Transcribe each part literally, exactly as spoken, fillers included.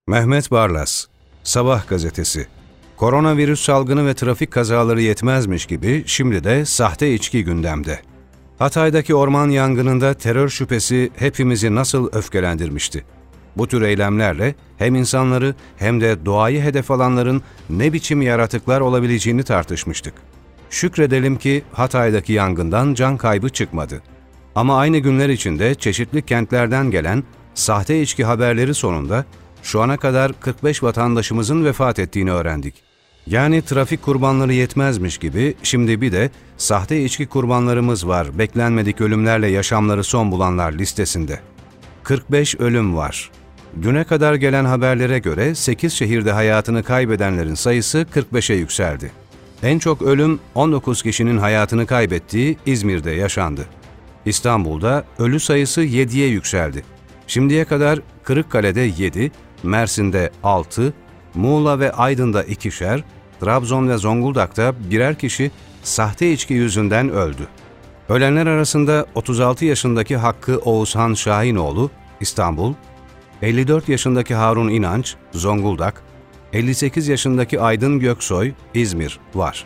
Mehmet Barlas, Sabah gazetesi. Koronavirüs salgını ve trafik kazaları yetmezmiş gibi şimdi de sahte içki gündemde. Hatay'daki orman yangınında terör şüphesi hepimizi nasıl öfkelendirmişti? Bu tür eylemlerle hem insanları hem de doğayı hedef alanların ne biçim yaratıklar olabileceğini tartışmıştık. Şükredelim ki Hatay'daki yangından can kaybı çıkmadı. Ama aynı günler içinde çeşitli kentlerden gelen sahte içki haberleri sonunda şu ana kadar kırk beş vatandaşımızın vefat ettiğini öğrendik. Yani trafik kurbanları yetmezmiş gibi şimdi bir de sahte içki kurbanlarımız var, beklenmedik ölümlerle yaşamları son bulanlar listesinde. kırk beş ölüm var. Düne kadar gelen haberlere göre sekiz şehirde hayatını kaybedenlerin sayısı kırk beşe yükseldi. En çok ölüm on dokuz kişinin hayatını kaybettiği İzmir'de yaşandı. İstanbul'da ölü sayısı yediye yükseldi. Şimdiye kadar Kırıkkale'de yedi, Mersin'de altı, Muğla ve Aydın'da ikişer, Trabzon ve Zonguldak'ta birer kişi sahte içki yüzünden öldü. Ölenler arasında otuz altı yaşındaki Hakkı Oğuzhan Şahinoğlu, İstanbul, elli dört yaşındaki Harun İnanç, Zonguldak, elli sekiz yaşındaki Aydın Göksoy, İzmir var.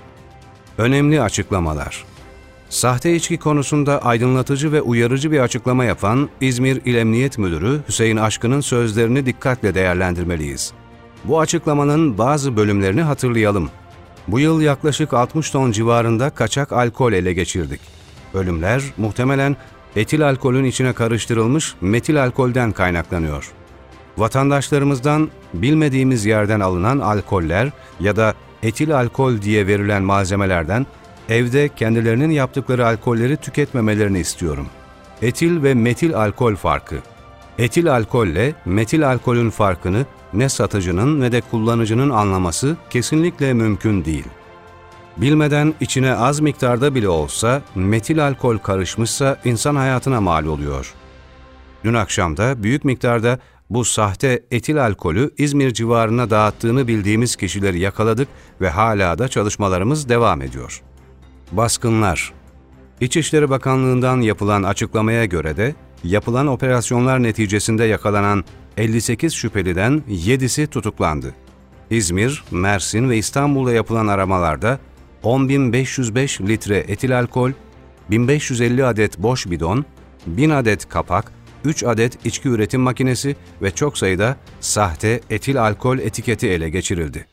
Önemli açıklamalar. Sahte içki konusunda aydınlatıcı ve uyarıcı bir açıklama yapan İzmir İl Emniyet Müdürü Hüseyin Aşkın'ın sözlerini dikkatle değerlendirmeliyiz. Bu açıklamanın bazı bölümlerini hatırlayalım. Bu yıl yaklaşık altmış ton civarında kaçak alkol ele geçirdik. Ölümler muhtemelen etil alkolün içine karıştırılmış metil alkolden kaynaklanıyor. Vatandaşlarımızdan bilmediğimiz yerden alınan alkoller ya da etil alkol diye verilen malzemelerden evde kendilerinin yaptıkları alkolleri tüketmemelerini istiyorum. Etil ve metil alkol farkı. Etil alkolle metil alkolün farkını ne satıcının ne de kullanıcının anlaması kesinlikle mümkün değil. Bilmeden içine az miktarda bile olsa metil alkol karışmışsa insan hayatına mal oluyor. Dün akşam da büyük miktarda bu sahte etil alkolü İzmir civarına dağıttığını bildiğimiz kişileri yakaladık ve hala da çalışmalarımız devam ediyor. Baskınlar. İçişleri Bakanlığı'ndan yapılan açıklamaya göre de yapılan operasyonlar neticesinde yakalanan elli sekiz şüpheliden yedisi tutuklandı. İzmir, Mersin ve İstanbul'da yapılan aramalarda on bin beş yüz beş litre etil alkol, bin beş yüz elli adet boş bidon, bin adet kapak, üç adet içki üretim makinesi ve çok sayıda sahte etil alkol etiketi ele geçirildi.